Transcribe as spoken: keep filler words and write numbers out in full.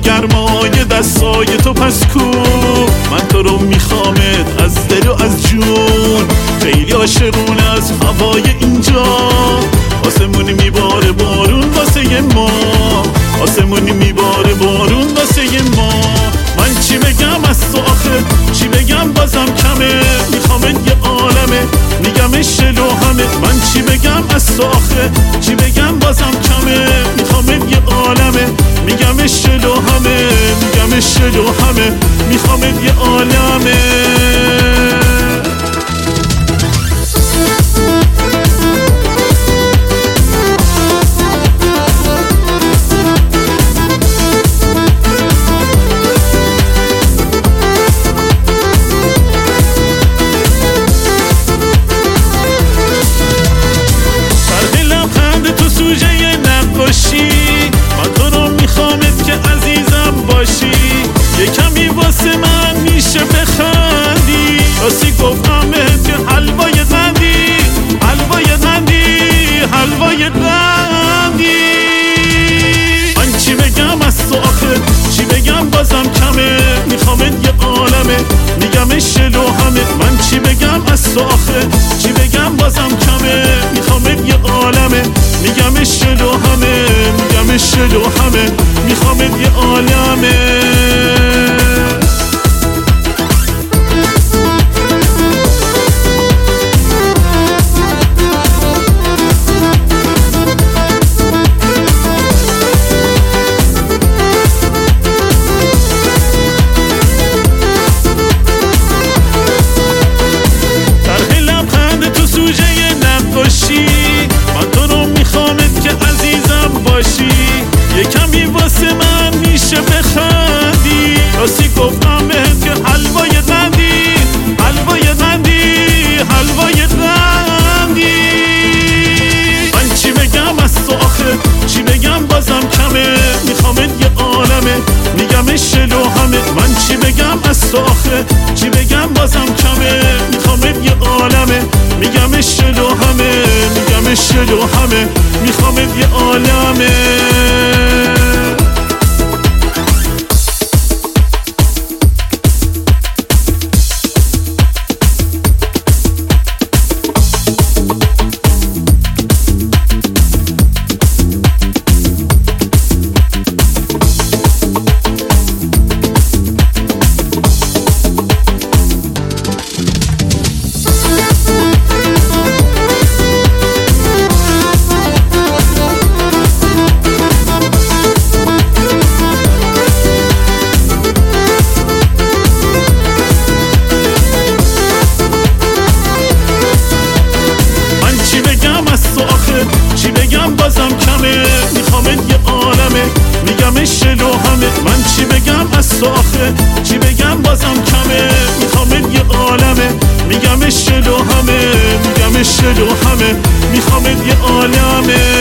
گرمای دستای تو پس کو، من تو رو میخوامت از دل و از جون. خیلی عاشقون از هوای اینجا، آسمونی میباره بارون واسه ما، آسمونی میباره بارون واسه ما. من چی بگم از تو آخه، چی بگم بازم کمه، میخوامت یه عالمه میگم شلو همه. من چی بگم از تو آخه، چی بگم بازم کمه، میخوامت یه عالمه میگم شلو همه، میگم شلو همه، میخوامت یه عالمه. من تو رو میخوامت که عزیزم باشی، یه کمی واسه من میشه بخندی. راستی گفتمت که حلوای قندی، حلوای قندی، حلوای قندی. من چی بگم از تو آخه، چی بگم بازم کمه، میخوامت یه عالمه میگم شلو همه. من چی بگم از تو آخه، چی بگم بازم کمه، میخوامت یه عالمه میگم شلو همه، میگم شلو همه، میخوامت یه عالمه. من تو رو میخوامت که عزیزم باشی، یه کمی واسه من میشه بخندی. راستی گفتمت که حلوای قندی، حلوای قندی، حلوای قندی. من چی بگم از تو آخه، چی بگم بازم کمه، میخوامت یه عالمه میگم شلو همه. من چی بگم از تو آخه، چی بگم بازم کمه، میخوامت یه عالمه میگم شلو همه، میگم شلو همه، میخوامت یه عالمه. چی بگم بازم کمه، میخوامت یه عالمه میگم شلو همه. من چی بگم از تو آخه، چی بگم بازم کمه، میخوامت یه عالمه میگم شلو همه، میگم شلو همه، میخوامت یه عالمه.